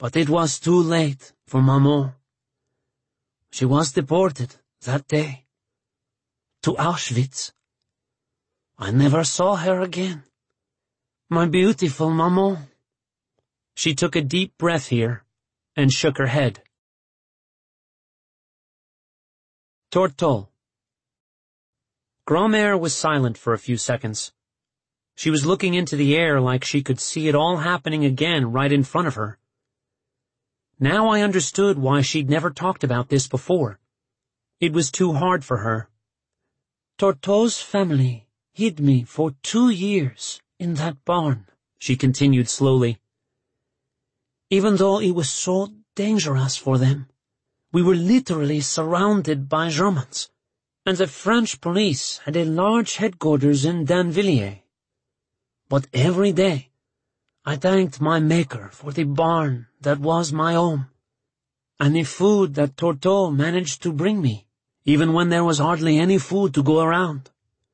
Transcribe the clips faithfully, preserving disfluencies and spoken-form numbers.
But it was too late for Maman. She was deported that day to Auschwitz. I never saw her again. My beautiful Maman. She took a deep breath here and shook her head. Tortôt. Grand-mère was silent for a few seconds. She was looking into the air like she could see it all happening again right in front of her. Now I understood why she'd never talked about this before. It was too hard for her. Tortaut's family hid me for two years in that barn, she continued slowly. Even though it was so dangerous for them, we were literally surrounded by Germans, and the French police had a large headquarters in Danvilliers. But every day, I thanked my Maker for the barn that was my home, and the food that Tortôt managed to bring me, even when there was hardly any food to go around.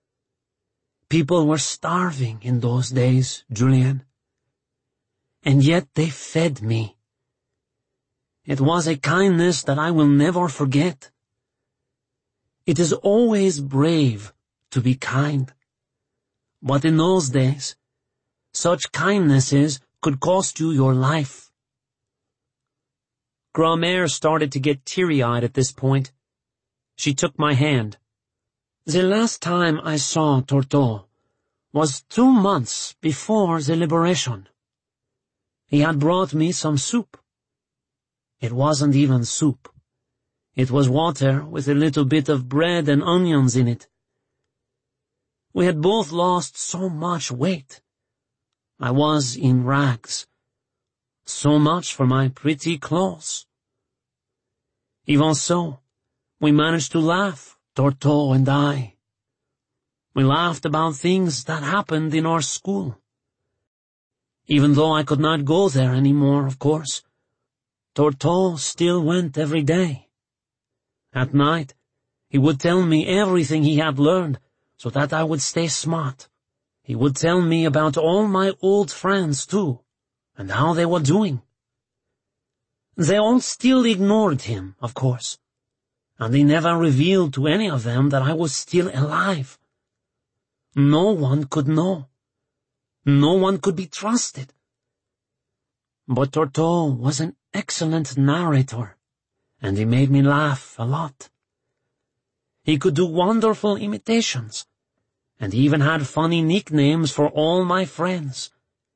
People were starving in those days, Julien, and yet they fed me. It was a kindness that I will never forget. It is always brave to be kind, but in those days, such kindnesses could cost you your life. Grand-mère started to get teary-eyed at this point. She took my hand. The last time I saw Tortôt was two months before the liberation. He had brought me some soup. It wasn't even soup. It was water with a little bit of bread and onions in it. We had both lost so much weight. I was in rags. So much for my pretty clothes. Even so, we managed to laugh, Tortôt and I. We laughed about things that happened in our school. Even though I could not go there anymore, of course, Tortôt still went every day. At night, he would tell me everything he had learned so that I would stay smart. He would tell me about all my old friends, too, and how they were doing. They all still ignored him, of course, and he never revealed to any of them that I was still alive. No one could know. No one could be trusted. But Tortôt was an excellent narrator, and he made me laugh a lot. He could do wonderful imitations, and he even had funny nicknames for all my friends.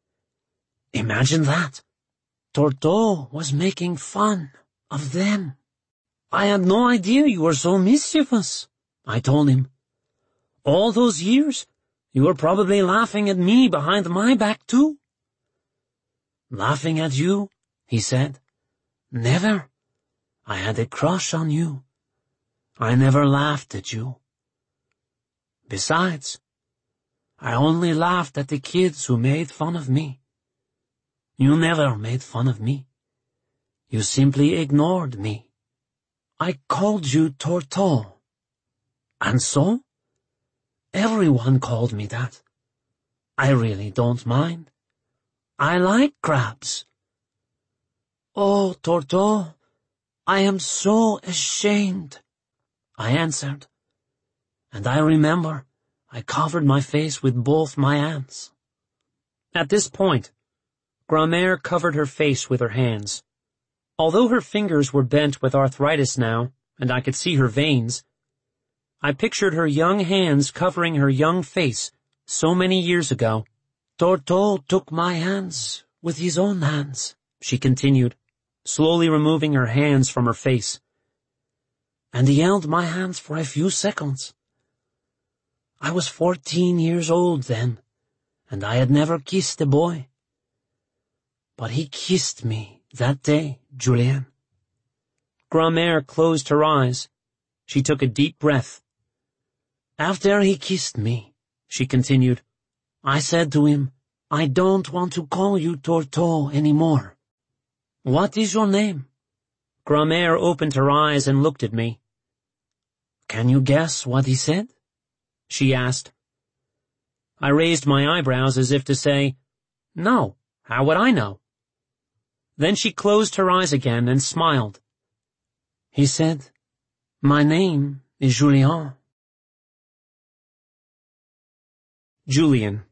Imagine that. Tortôt was making fun of them. I had no idea you were so mischievous, I told him. All those years, you were probably laughing at me behind my back too. Laughing at you, he said. Never. I had a crush on you. I never laughed at you. Besides, I only laughed at the kids who made fun of me. You never made fun of me. You simply ignored me. I called you Tortôt. And so? Everyone called me that. I really don't mind. I like crabs. Oh, Tortôt, I am so ashamed, I answered. And I remember I covered my face with both my hands. At this point, Grand-mère covered her face with her hands. Although her fingers were bent with arthritis now, and I could see her veins, I pictured her young hands covering her young face so many years ago. Tortôt took my hands with his own hands, she continued, slowly removing her hands from her face. And he held my hands for a few seconds. I was fourteen years old then, and I had never kissed a boy. But he kissed me that day, Julien. Grand-mère closed her eyes. She took a deep breath. After he kissed me, she continued, I said to him, I don't want to call you Tortôt anymore. What is your name? Grand-mère opened her eyes and looked at me. Can you guess what he said? She asked. I raised my eyebrows as if to say, no, how would I know? Then she closed her eyes again and smiled. He said, "My name is Julien." Julien.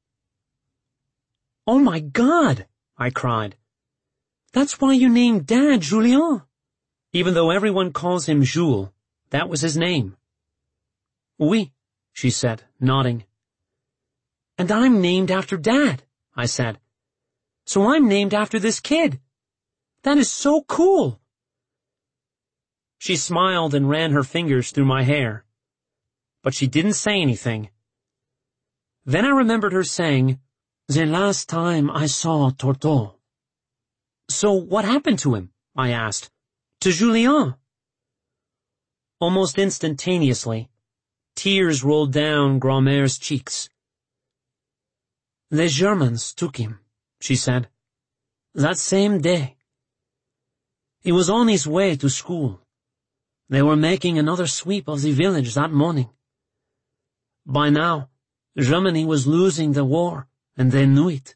"Oh my God," I cried. "That's why you named Dad Julien?" Even though everyone calls him Jules, that was his name. "Oui," she said, nodding. "And I'm named after Dad," I said. "So I'm named after this kid. That is so cool." She smiled and ran her fingers through my hair, but she didn't say anything. Then I remembered her saying, "The last time I saw Tortôt." "So what happened to him?" I asked. "To Julien?" Almost instantaneously, tears rolled down Grand-Mère's cheeks. "The Germans took him," she said, "that same day. He was on his way to school. They were making another sweep of the village that morning. By now, Germany was losing the war, and they knew it."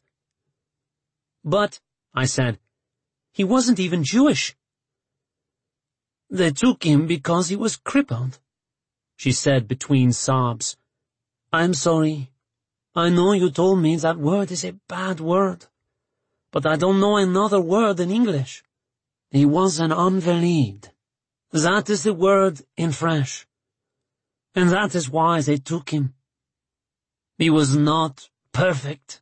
"But," I said, "he wasn't even Jewish." "They took him because he was crippled," she said between sobs. "I'm sorry. I know you told me that word is a bad word, but I don't know another word in English. He was an invalide. That is the word in French. And that is why they took him. He was not perfect."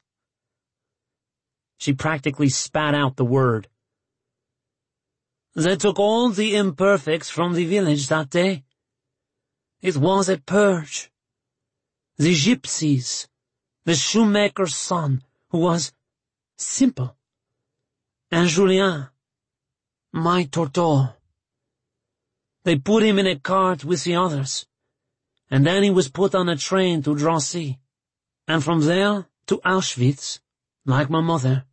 She practically spat out the word. "They took all the imperfects from the village that day. It was a purge. The gypsies, the shoemaker's son, who was simple, and Julien, my Tortôt. They put him in a cart with the others, and then he was put on a train to Drancy, and from there to Auschwitz, like my mother.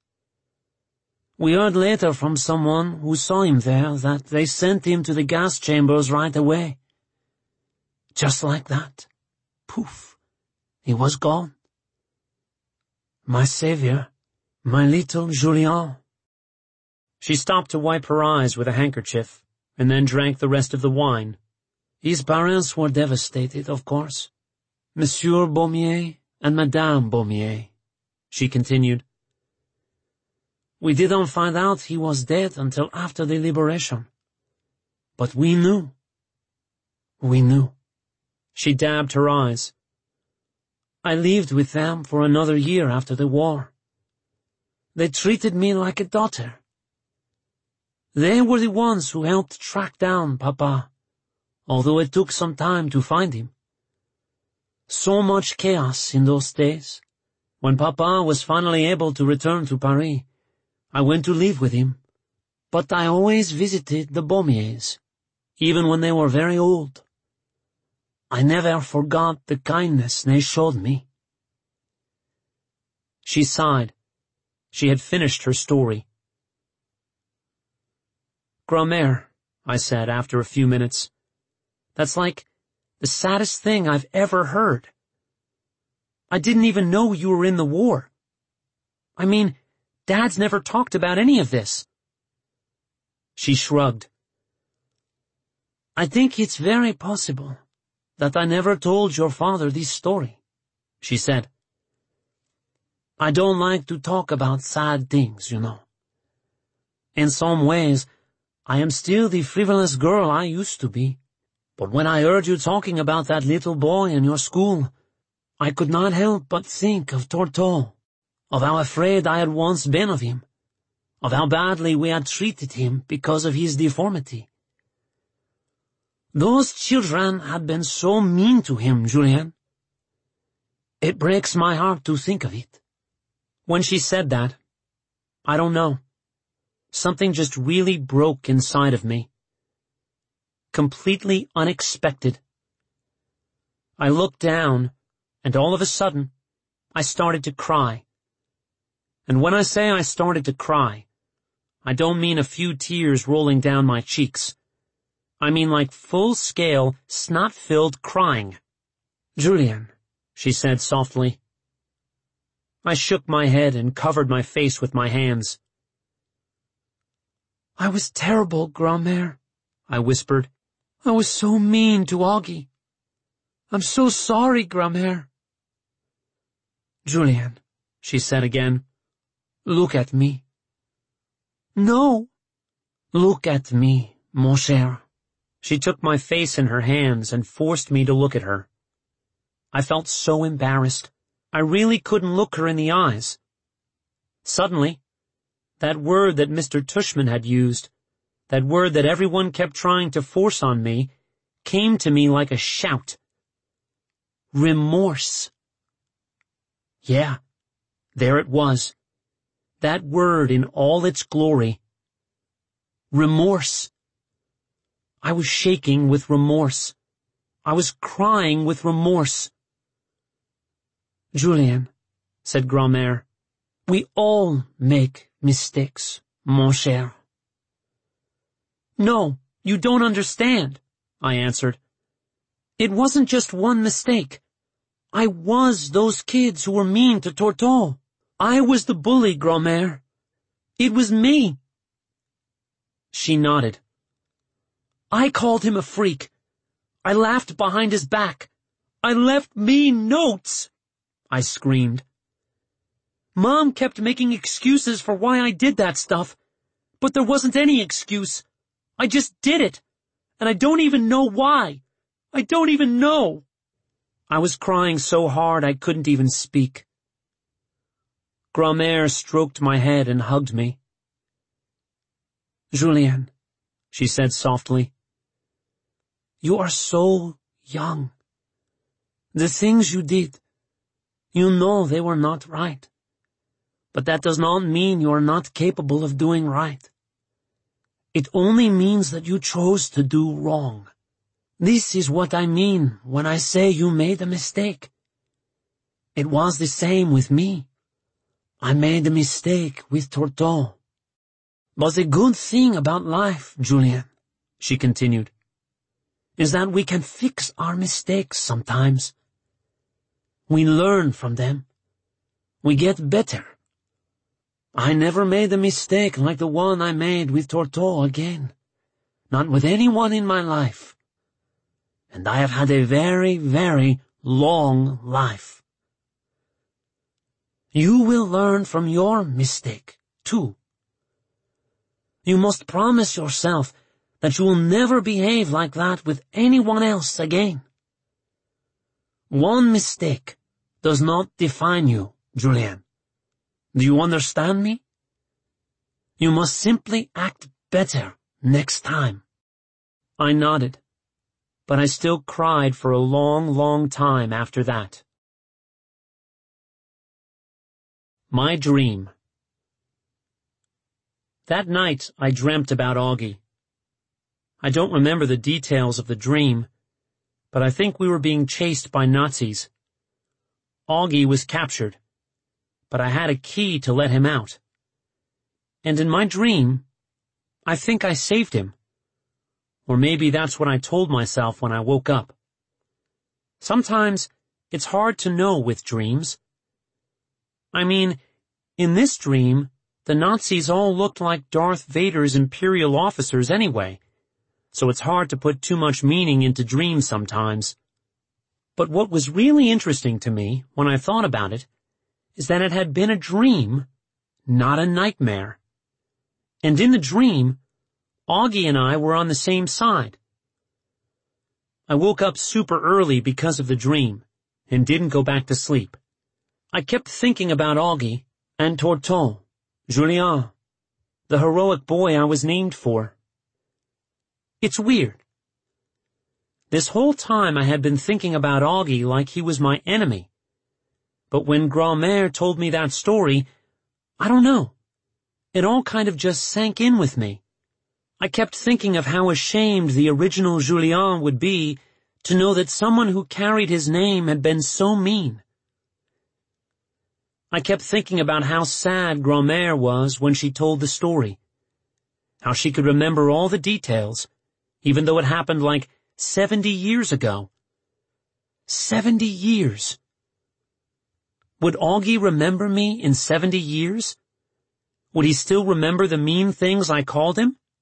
We heard later from someone who saw him there that they sent him to the gas chambers right away. Just like that. Poof. He was gone. My savior, my little Julien." She stopped to wipe her eyes with a handkerchief, and then drank the rest of the wine. "His parents were devastated, of course. Monsieur Baumier and Madame Baumier," she continued. "We didn't find out he was dead until after the liberation. But we knew. We knew." She dabbed her eyes. "I lived with them for another year after the war. They treated me like a daughter. They were the ones who helped track down Papa, although it took some time to find him. So much chaos in those days. When Papa was finally able to return to Paris, I went to live with him, but I always visited the Baumiers, even when they were very old. I never forgot the kindness they showed me." She sighed. She had finished her story. "Grand-Mère," I said after a few minutes, "that's like the saddest thing I've ever heard. I didn't even know you were in the war. I mean, Dad's never talked about any of this." She shrugged. "I think it's very possible that I never told your father this story," she said. "I don't like to talk about sad things, you know. In some ways, I am still the frivolous girl I used to be, but when I heard you talking about that little boy in your school, I could not help but think of Tortôt, of how afraid I had once been of him, of how badly we had treated him because of his deformity. Those children had been so mean to him, Julien. It breaks my heart to think of it." When she said that, I don't know, something just really broke inside of me. Completely unexpected. I looked down, and all of a sudden, I started to cry. And when I say I started to cry, I don't mean a few tears rolling down my cheeks. I mean like full-scale, snot-filled crying. "Julien," she said softly. I shook my head and covered my face with my hands. I was terrible, Grand-mère, I whispered. I was so mean to Augie. I'm so sorry, Grand-mère. Julien, she said again, look at me. No. Look at me, mon cher. She took my face in her hands and forced me to look at her. I felt so embarrassed. I really couldn't look her in the eyes. Suddenly, that word that Mister Tushman had used, that word that everyone kept trying to force on me, came to me like a shout. Remorse. Yeah, there it was. That word in all its glory. Remorse. I was shaking with remorse. I was crying with remorse. Julien, said Grand-mère, we all make mistakes, mon cher. No, you don't understand, I answered. It wasn't just one mistake. I was those kids who were mean to Tortall. I was the bully, Grand-mère. It was me. She nodded. I called him a freak. I laughed behind his back. I left mean notes, I screamed. Mom kept making excuses for why I did that stuff, but there wasn't any excuse. I just did it, and I don't even know why. I don't even know. I was crying so hard I couldn't even speak. Grand-mère stroked my head and hugged me. Julien, she said softly, you are so young. The things you did, you know they were not right. But that does not mean you are not capable of doing right. It only means that you chose to do wrong. This is what I mean when I say you made a mistake. It was the same with me. I made a mistake with Tortall. But the good thing about life, Julien, she continued, is that we can fix our mistakes sometimes. We learn from them. We get better. I never made a mistake like the one I made with Tortall again. Not with anyone in my life. And I have had a very, very long life. You will learn from your mistake, too. You must promise yourself that you will never behave like that with anyone else again. One mistake does not define you, Julien. Do you understand me? You must simply act better next time. I nodded, but I still cried for a long, long time after that. My dream. That night I dreamt about Augie. I don't remember the details of the dream, but I think we were being chased by Nazis. Augie was captured, but I had a key to let him out. And in my dream, I think I saved him. Or maybe that's what I told myself when I woke up. Sometimes it's hard to know with dreams. I mean, in this dream, the Nazis all looked like Darth Vader's Imperial officers anyway, so it's hard to put too much meaning into dreams sometimes. But what was really interesting to me when I thought about it is that it had been a dream, not a nightmare. And in the dream, Augie and I were on the same side. I woke up super early because of the dream and didn't go back to sleep. I kept thinking about Augie and Tortall, Julien, the heroic boy I was named for. It's weird. This whole time I had been thinking about Augie like he was my enemy. But when Grand-mère told me that story, I don't know. It all kind of just sank in with me. I kept thinking of how ashamed the original Julien would be to know that someone who carried his name had been so mean. I kept thinking about how sad Grand-mère was when she told the story. How she could remember all the details, even though it happened like seventy years ago. Seventy years. Would Augie remember me in seventy years? Would he still remember the mean things I called him?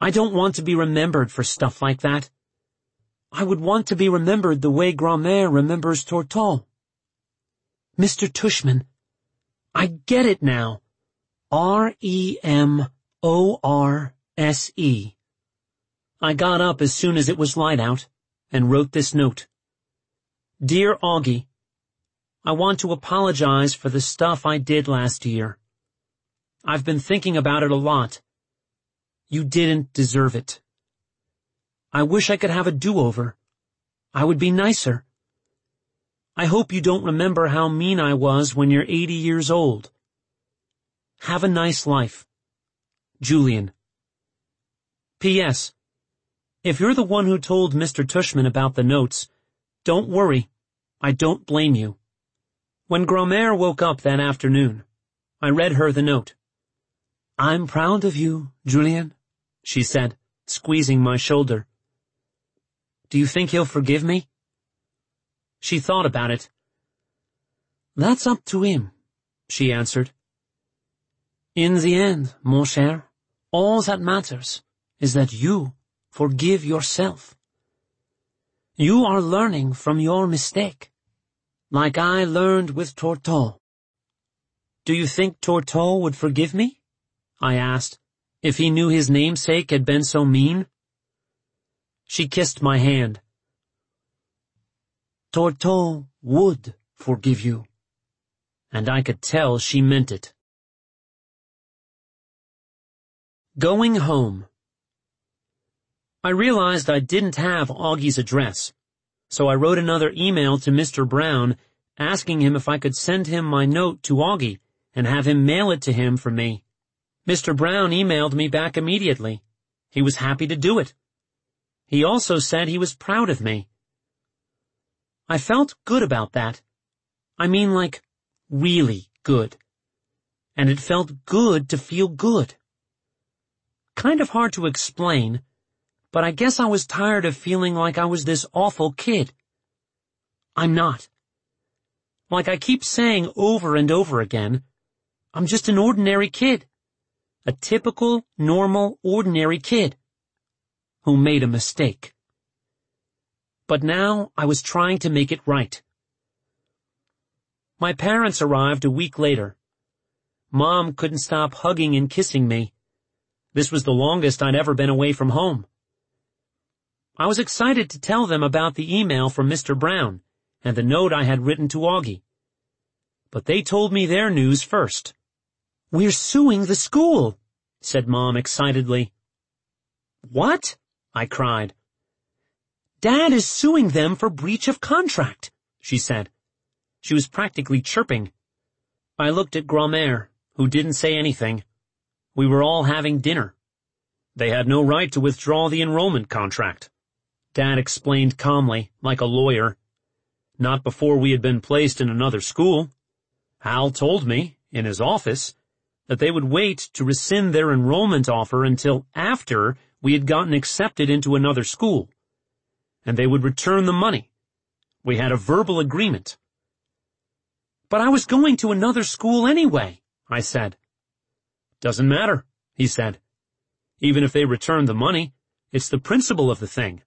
I don't want to be remembered for stuff like that. I would want to be remembered the way Grand-mère remembers Tortall. Mister Tushman, I get it now. R E M O R S E. I got up as soon as it was light out and wrote this note. Dear Augie, I want to apologize for the stuff I did last year. I've been thinking about it a lot. You didn't deserve it. I wish I could have a do-over. I would be nicer. I hope you don't remember how mean I was when you're eighty years old. Have a nice life. Julian. P S. If you're the one who told Mister Tushman about the notes, don't worry. I don't blame you. When Grand-mère woke up that afternoon, I read her the note. I'm proud of you, Julian, she said, squeezing my shoulder. Do you think he'll forgive me? She thought about it. That's up to him, she answered. In the end, mon cher, all that matters is that you forgive yourself. You are learning from your mistake, like I learned with Tortall. Do you think Tortall would forgive me? I asked, if he knew his namesake had been so mean. She kissed my hand. Tortall would forgive you. And I could tell she meant it. Going home. I realized I didn't have Augie's address, so I wrote another email to Mister Brown asking him if I could send him my note to Augie and have him mail it to him for me. Mister Brown emailed me back immediately. He was happy to do it. He also said he was proud of me. I felt good about that. I mean, like, really good. And it felt good to feel good. Kind of hard to explain, but I guess I was tired of feeling like I was this awful kid. I'm not. Like I keep saying over and over again, I'm just an ordinary kid. A typical, normal, ordinary kid who made a mistake. But now I was trying to make it right. My parents arrived a week later. Mom couldn't stop hugging and kissing me. This was the longest I'd ever been away from home. I was excited to tell them about the email from Mister Brown and the note I had written to Augie. But they told me their news first. We're suing the school, said Mom excitedly. What? I cried. Dad is suing them for breach of contract, she said. She was practically chirping. I looked at Grand-mère, who didn't say anything. We were all having dinner. They had no right to withdraw the enrollment contract. Dad explained calmly, like a lawyer. Not before we had been placed in another school. Hal told me, in his office, that they would wait to rescind their enrollment offer until after we had gotten accepted into another school. And they would return the money. We had a verbal agreement. But I was going to another school anyway, I said. Doesn't matter, he said. Even if they return the money, it's the principle of the thing.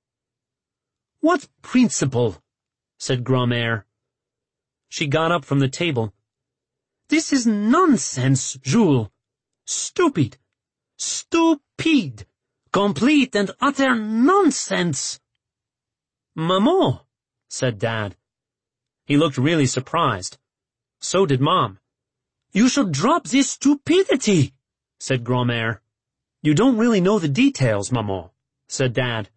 What principle? Said Grand-mère. She got up from the table. This is nonsense, Jules. Stupid. Stupid. Complete and utter nonsense. Maman, said Dad. He looked really surprised. So did Mom. You should drop this stupidity, said Grand-mère. You don't really know the details, Maman, said Dad.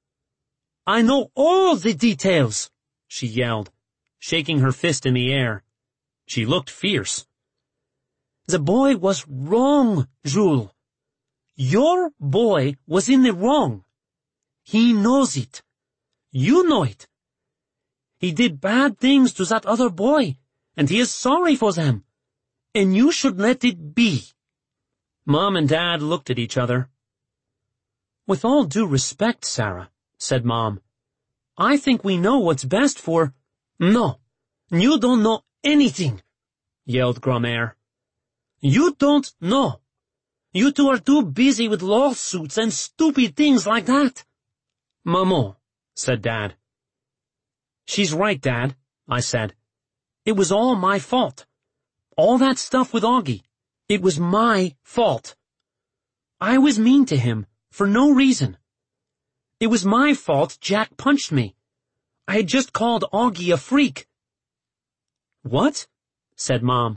I know all the details, she yelled, shaking her fist in the air. She looked fierce. The boy was wrong, Jules. Your boy was in the wrong. He knows it. You know it. He did bad things to that other boy, and he is sorry for them. And you should let it be. Mom and Dad looked at each other. With all due respect, Sarah, said Mom, I think we know what's best for— No, you don't know anything, yelled Grand-mère. You don't know. You two are too busy with lawsuits and stupid things like that. Maman, said Dad. She's right, Dad, I said. It was all my fault. All that stuff with Augie. It was my fault. I was mean to him, for no reason. It was my fault Jack punched me. I had just called Augie a freak. What? Said Mom.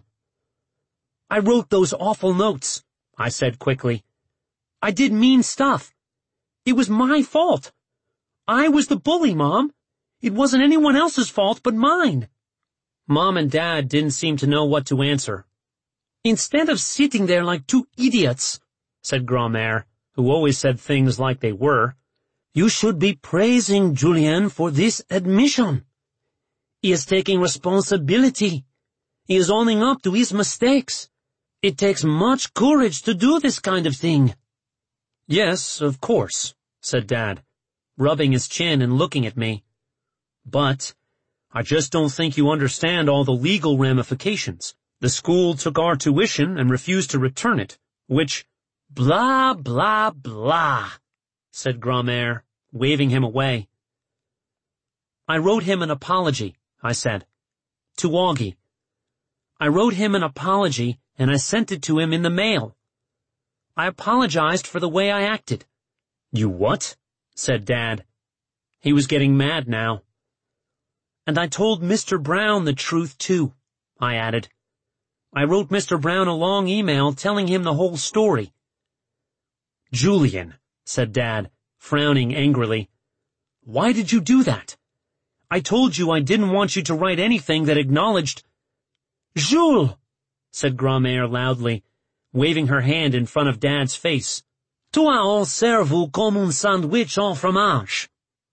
I wrote those awful notes, I said quickly. I did mean stuff. It was my fault. I was the bully, Mom. It wasn't anyone else's fault but mine. Mom and Dad didn't seem to know what to answer. Instead of sitting there like two idiots, said Grand-mère, who always said things like they were, you should be praising Julien for this admission. He is taking responsibility. He is owning up to his mistakes. It takes much courage to do this kind of thing. Yes, of course, said Dad, rubbing his chin and looking at me. But I just don't think you understand all the legal ramifications. The school took our tuition and refused to return it, which, blah, blah, blah, said Grand-mère, waving him away. I wrote him an apology, I said, to Augie. I wrote him an apology and I sent it to him in the mail. I apologized for the way I acted. You what? Said Dad. He was getting mad now. And I told Mister Brown the truth too, I added. I wrote Mister Brown a long email telling him the whole story. Julien, said Dad, frowning angrily. Why did you do that? I told you I didn't want you to write anything that acknowledged— Jules, said Grand-mère loudly, waving her hand in front of Dad's face. Toi on serve comme un sandwich en fromage.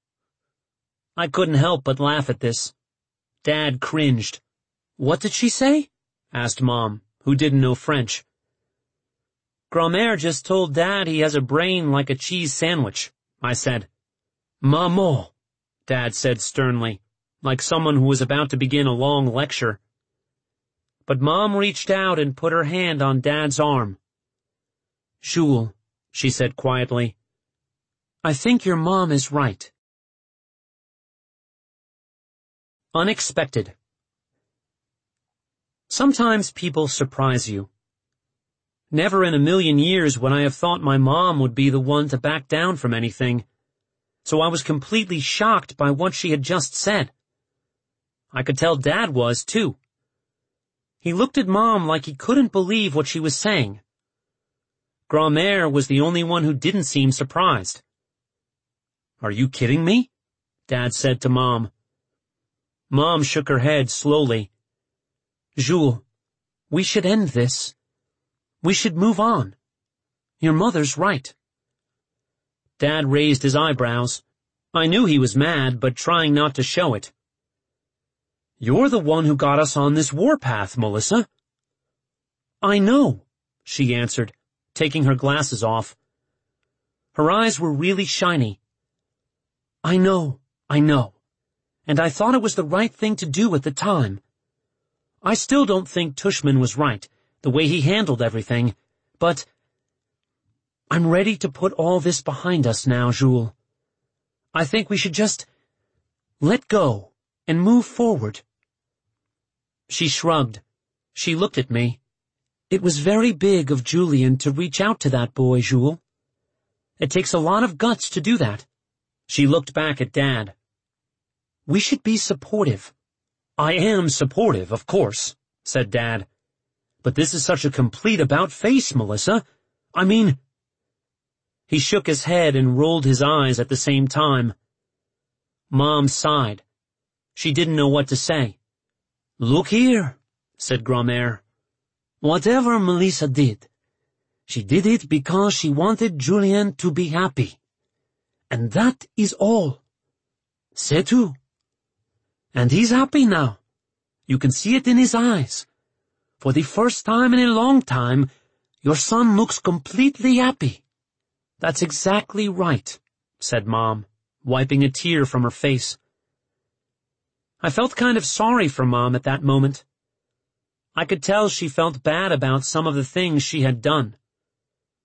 I couldn't help but laugh at this. Dad cringed. What did she say? Asked Mom, who didn't know French. Grand-mère just told Dad he has a brain like a cheese sandwich, I said. Maman, Dad said sternly, like someone who was about to begin a long lecture. But Mom reached out and put her hand on Dad's arm. Jules, she said quietly, I think your mom is right. Unexpected. Sometimes people surprise you. Never in a million years would I have thought my mom would be the one to back down from anything, so I was completely shocked by what she had just said. I could tell Dad was, too. He looked at Mom like he couldn't believe what she was saying. Grand-mère was the only one who didn't seem surprised. Are you kidding me? Dad said to Mom. Mom shook her head slowly. Jules, we should end this. We should move on. Your mother's right. Dad raised his eyebrows. I knew he was mad, but trying not to show it. You're the one who got us on this warpath, Melissa. I know, she answered, taking her glasses off. Her eyes were really shiny. I know, I know, and I thought it was the right thing to do at the time. I still don't think Tushman was right, the way he handled everything, but I'm ready to put all this behind us now, Jules. I think we should just let go and move forward. She shrugged. She looked at me. It was very big of Julien to reach out to that boy, Jules. It takes a lot of guts to do that. She looked back at Dad. We should be supportive. I am supportive, of course, said Dad. But this is such a complete about-face, Melissa. I mean... He shook his head and rolled his eyes at the same time. Mom sighed. She didn't know what to say. Look here, said Grand-mère. Whatever Melissa did, she did it because she wanted Julien to be happy. And that is all. C'est tout. And he's happy now. You can see it in his eyes. For the first time in a long time, your son looks completely happy. That's exactly right, said Mom, wiping a tear from her face. I felt kind of sorry for Mom at that moment. I could tell she felt bad about some of the things she had done.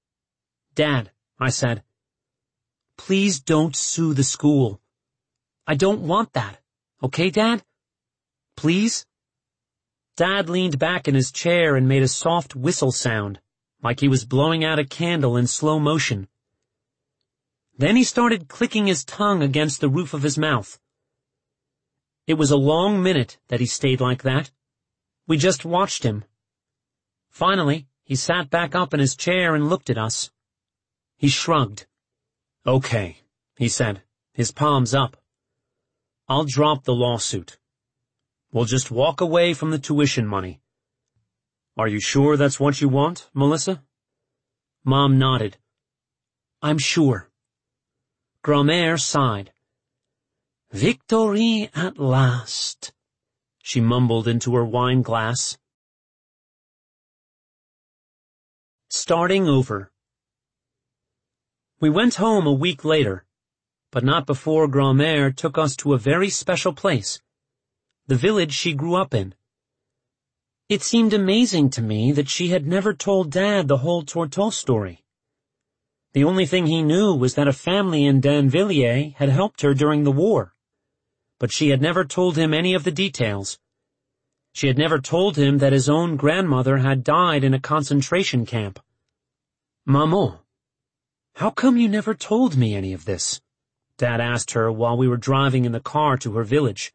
Dad, I said, please don't sue the school. I don't want that. Okay, Dad? Please? Dad leaned back in his chair and made a soft whistle sound, like he was blowing out a candle in slow motion. Then he started clicking his tongue against the roof of his mouth. It was a long minute that he stayed like that. We just watched him. Finally, he sat back up in his chair and looked at us. He shrugged. Okay, he said, his palms up. I'll drop the lawsuit. We'll just walk away from the tuition money. Are you sure that's what you want, Melissa? Mom nodded. I'm sure. Grand-mère sighed. Victory at last, she mumbled into her wine glass. Starting over. We went home a week later, but not before Grand-mère took us to a very special place, the village she grew up in. It seemed amazing to me that she had never told Dad the whole Tortue story. The only thing he knew was that a family in Danvilliers had helped her during the war, but she had never told him any of the details. She had never told him that his own grandmother had died in a concentration camp. Maman, how come you never told me any of this? Dad asked her while we were driving in the car to her village.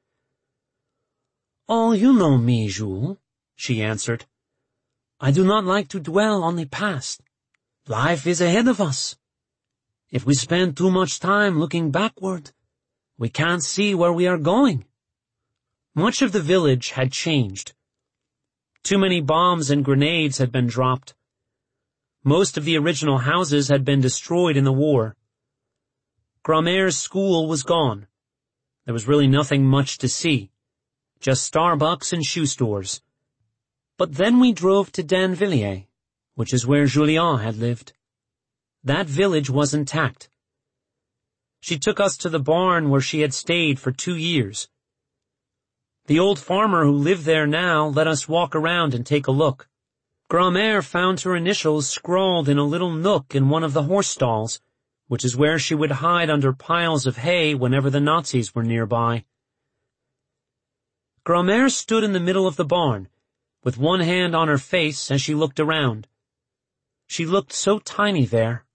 Oh, you know me, Jules, she answered. I do not like to dwell on the past. Life is ahead of us. If we spend too much time looking backward, we can't see where we are going. Much of the village had changed. Too many bombs and grenades had been dropped. Most of the original houses had been destroyed in the war. Grand-mère's school was gone. There was really nothing much to see, just Starbucks and shoe stores. But then we drove to Danvilliers, which is where Julien had lived. That village was intact. She took us to the barn where she had stayed for two years. The old farmer who lived there now let us walk around and take a look. Grand-mère found her initials scrawled in a little nook in one of the horse stalls, which is where she would hide under piles of hay whenever the Nazis were nearby. Grand-mère stood in the middle of the barn, with one hand on her face as she looked around. She looked so tiny there.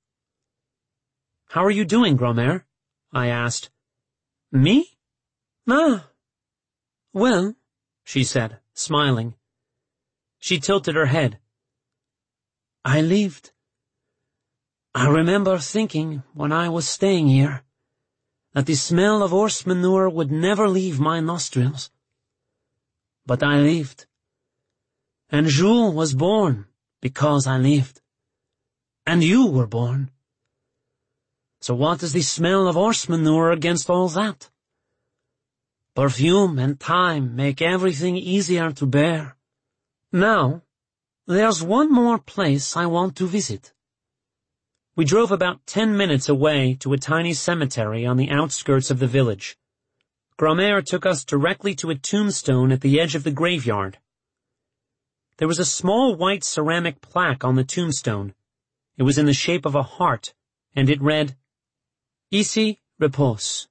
How are you doing, Grand-mère? I asked. Me? Ah. Well, she said, smiling. She tilted her head. I lived. I remember thinking, when I was staying here, that the smell of horse manure would never leave my nostrils. But I lived. And Jules was born because I lived. And you were born. So what is the smell of horse manure against all that? Perfume and time make everything easier to bear. Now, there's one more place I want to visit. We drove about ten minutes away to a tiny cemetery on the outskirts of the village. Grand-mère took us directly to a tombstone at the edge of the graveyard. There was a small white ceramic plaque on the tombstone. It was in the shape of a heart, and it read, Ici repose.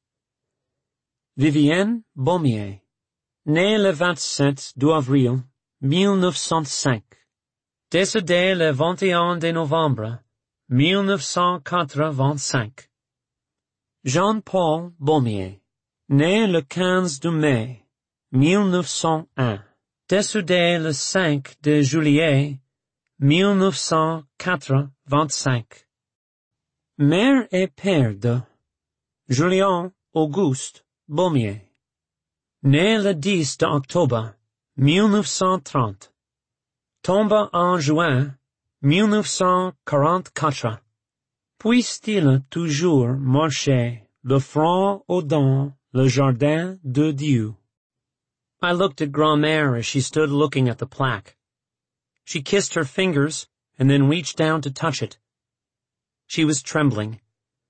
Vivienne Baumier, née le vingt-sept avril mille neuf cent cinq, décédée le vingt et un de novembre mille neuf cent quatre-vingt-cinq. Jean-Paul Baumier, né le quinze de mai mille neuf cent un, décédé le cinq de juillet mille neuf cent quatre-vingt-cinq. Mère et père de Julien Auguste Baumier, né le dix octobre mille neuf cent trente, tombe en juin mille neuf cent quarante-quatre. Puisse-t-il toujours marcher le front au dans le jardin de Dieu? I looked at Grand-mère as she stood looking at the plaque. She kissed her fingers and then reached down to touch it. She was trembling.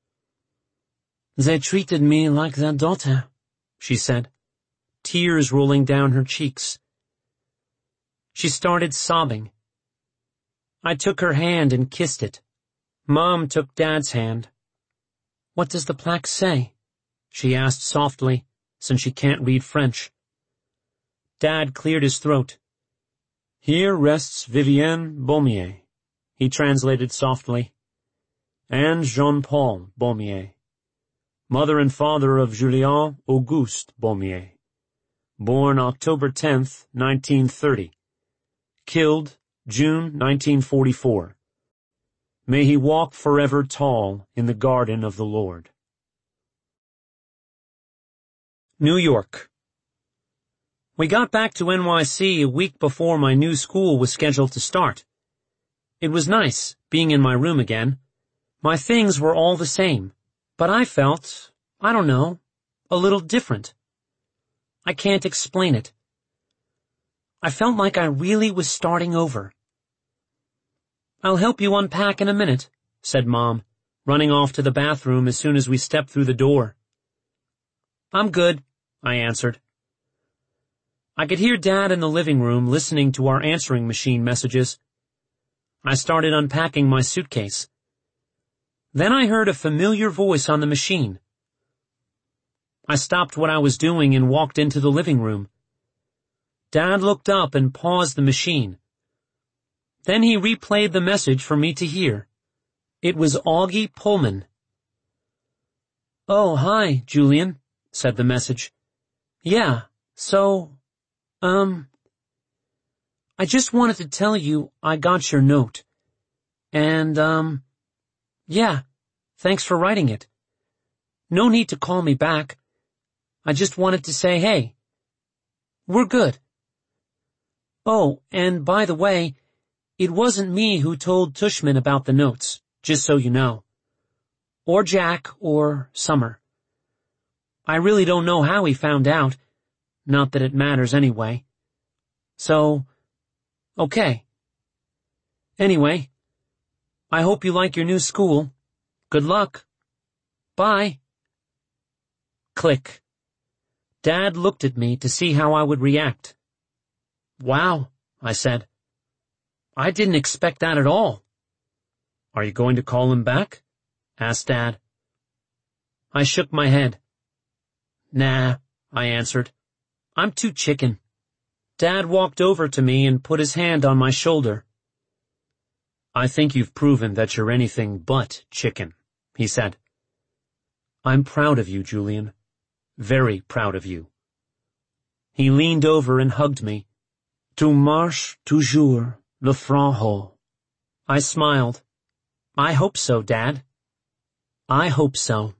They treated me like their daughter, she said, tears rolling down her cheeks. She started sobbing. I took her hand and kissed it. Mom took Dad's hand. "What does the plaque say?" she asked softly, since she can't read French. Dad cleared his throat. "Here rests Vivienne Baumier," he translated softly, "and Jean-Paul Baumier, mother and father of Julien Auguste Baumier, born October tenth, nineteen thirty, killed June nineteen forty-four. May he walk forever tall in the garden of the Lord." New York. We got back to N Y C a week before my new school was scheduled to start. It was nice, being in my room again. My things were all the same, but I felt, I don't know, a little different. I can't explain it. I felt like I really was starting over. "I'll help you unpack in a minute," said Mom, running off to the bathroom as soon as we stepped through the door. "I'm good," I answered. I could hear Dad in the living room listening to our answering machine messages. I started unpacking my suitcase. Then I heard a familiar voice on the machine. I stopped what I was doing and walked into the living room. Dad looked up and paused the machine. Then he replayed the message for me to hear. It was Augie Pullman. "Oh, hi, Julian," said the message. "Yeah, so, um, I just wanted to tell you I got your note. And, um, yeah, thanks for writing it. No need to call me back. I just wanted to say, hey, we're good. Oh, and by the way, it wasn't me who told Tushman about the notes, just so you know. Or Jack, or Summer. I really don't know how he found out, not that it matters anyway. So, okay. Anyway, I hope you like your new school. Good luck. Bye." Click. Dad looked at me to see how I would react. "Wow," I said. "I didn't expect that at all." "Are you going to call him back?" asked Dad. I shook my head. "Nah," I answered. "I'm too chicken." Dad walked over to me and put his hand on my shoulder. "I think you've proven that you're anything but chicken," he said. "I'm proud of you, Julian. Very proud of you." He leaned over and hugged me. "Tu marches toujours le front haut." I smiled. "I hope so, Dad. I hope so."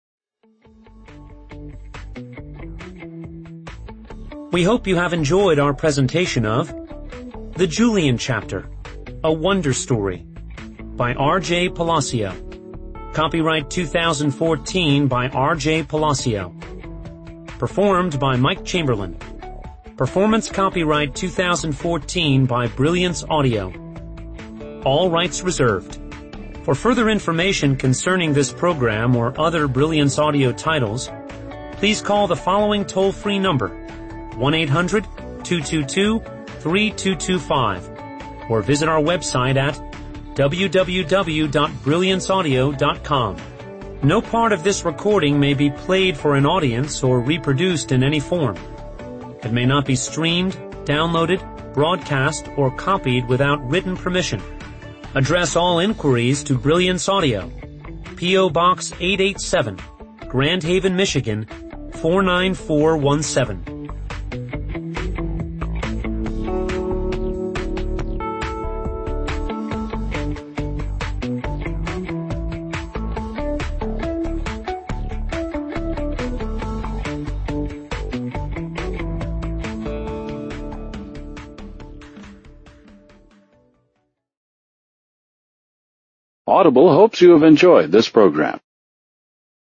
We hope you have enjoyed our presentation of The Julian Chapter, A Wonder Story by R J Palacio. Copyright two thousand fourteen by R J Palacio. Performed by Mike Chamberlain. Performance copyright two thousand fourteen by Brilliance Audio. All rights reserved. For further information concerning this program or other Brilliance Audio titles, please call the following toll-free number, one eight hundred, two two two, three two two five, or visit our website at w w w dot brilliance audio dot com. No part of this recording may be played for an audience or reproduced in any form. It may not be streamed, downloaded, broadcast, or copied without written permission. Address all inquiries to Brilliance Audio, P O Box eight eight seven, Grand Haven, Michigan, four nine four one seven. Audible hopes you have enjoyed this program.